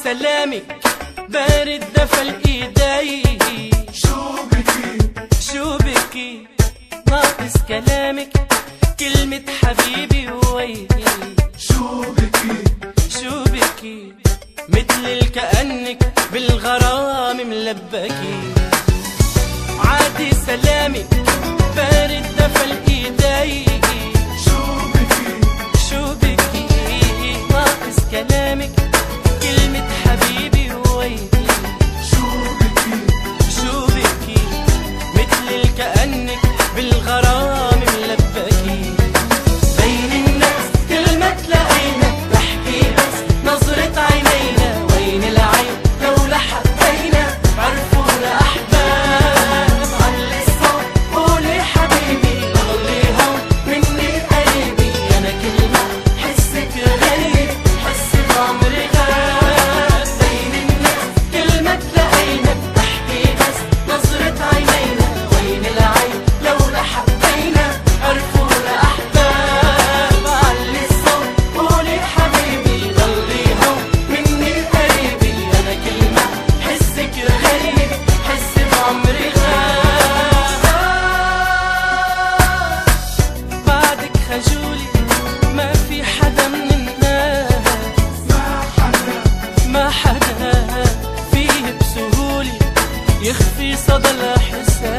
سلامك بارد دفى الايدي. شو بكي ناقص كلامك كلمة حبيبي وويلي. شو بكي مثل كأنك بالغرام ملبكي. عادي سلامك بارد دفى الايدي. شو بكي ناقص كلامك كلمة حبيبي وويلي. شو بكي مثل كأنك بالغرام ملبكي. بين الناس كلمة تلاقينا بحكي بس نظرة عينينا. وين العين لولا حبينا عرفونا أحباب. علي الصوت قولي حبيبي ضلي هون مني قريبي. أنا كلمة حسك غريب حس بعمري غاب. بين الناس كلمة تلاقينا بحكي بس نظرة عينينا. وين العين لولا حبينا عرفونا أحباب. علي الصوت قولي حبيبي ضلي هون مني قريبي. أنا كلمة حسك غريب حس بعمري غاب. بعدك خجولي ما في حدا من الناس. ما حدا فيه بسهولة يخفي صدى الإحساس.